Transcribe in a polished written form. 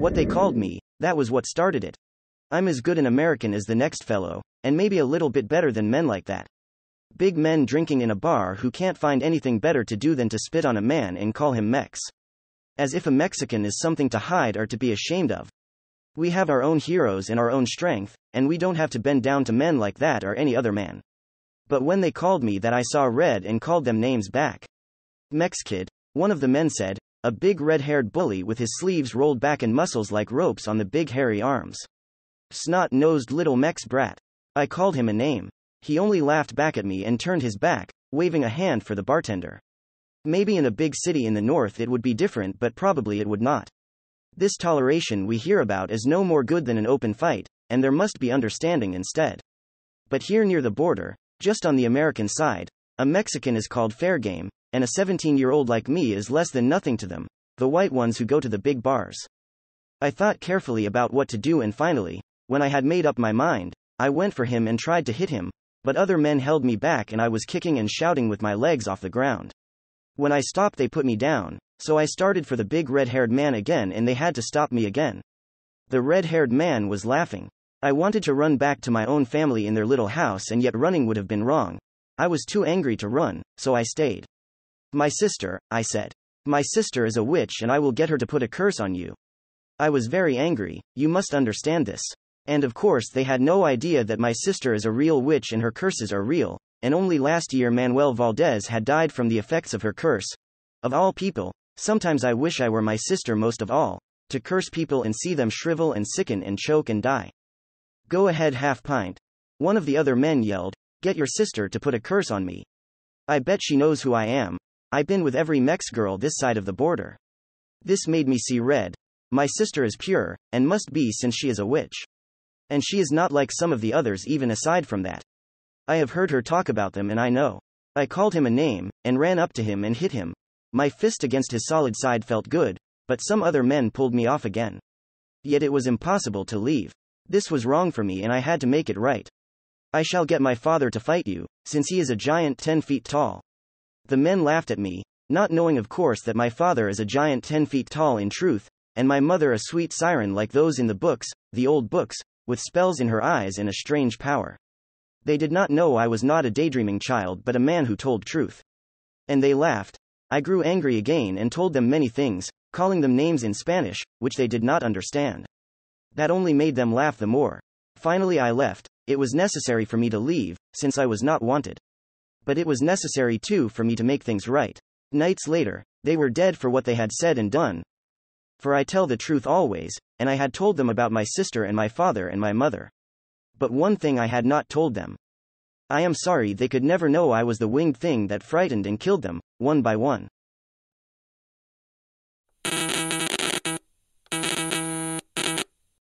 What they called me, that was what started it. I'm as good an American as the next fellow, and maybe a little bit better than men like that. Big men drinking in a bar who can't find anything better to do than to spit on a man and call him Mex. As if a Mexican is something to hide or to be ashamed of. We have our own heroes and our own strength, and we don't have to bend down to men like that or any other man. But when they called me that, I saw red and called them names back. Mex kid, one of the men said, a big red-haired bully with his sleeves rolled back and muscles like ropes on the big hairy arms. Snot-nosed little Mex brat. I called him a name. He only laughed back at me and turned his back, waving a hand for the bartender. Maybe in a big city in the north it would be different, but probably it would not. This toleration we hear about is no more good than an open fight, and there must be understanding instead. But here near the border, just on the American side, a Mexican is called fair game, and a 17-year-old like me is less than nothing to them, the white ones who go to the big bars. I thought carefully about what to do, and finally, when I had made up my mind, I went for him and tried to hit him, but other men held me back and I was kicking and shouting with my legs off the ground. When I stopped they put me down, so I started for the big red-haired man again and they had to stop me again. The red-haired man was laughing. I wanted to run back to my own family in their little house, and yet running would have been wrong. I was too angry to run, so I stayed. My sister, I said. My sister is a witch and I will get her to put a curse on you. I was very angry, you must understand this. And of course they had no idea that my sister is a real witch and her curses are real, and only last year Manuel Valdez had died from the effects of her curse. Of all people, sometimes I wish I were my sister most of all, to curse people and see them shrivel and sicken and choke and die. Go ahead, half pint. One of the other men yelled, get your sister to put a curse on me. I bet she knows who I am. I've been with every Mex girl this side of the border. This made me see red. My sister is pure, and must be, since she is a witch. And she is not like some of the others even aside from that. I have heard her talk about them and I know. I called him a name, and ran up to him and hit him. My fist against his solid side felt good, but some other men pulled me off again. Yet it was impossible to leave. This was wrong for me and I had to make it right. I shall get my father to fight you, since he is a giant 10 feet tall. The men laughed at me, not knowing of course that my father is a giant 10 feet tall in truth, and my mother a sweet siren like those in the books, the old books, with spells in her eyes and a strange power. They did not know I was not a daydreaming child but a man who told truth. And they laughed. I grew angry again and told them many things, calling them names in Spanish, which they did not understand. That only made them laugh the more. Finally I left. It was necessary for me to leave, since I was not wanted. But it was necessary too for me to make things right. Nights later, they were dead for what they had said and done. For I tell the truth always, and I had told them about my sister and my father and my mother. But one thing I had not told them. I am sorry they could never know I was the winged thing that frightened and killed them, one by one.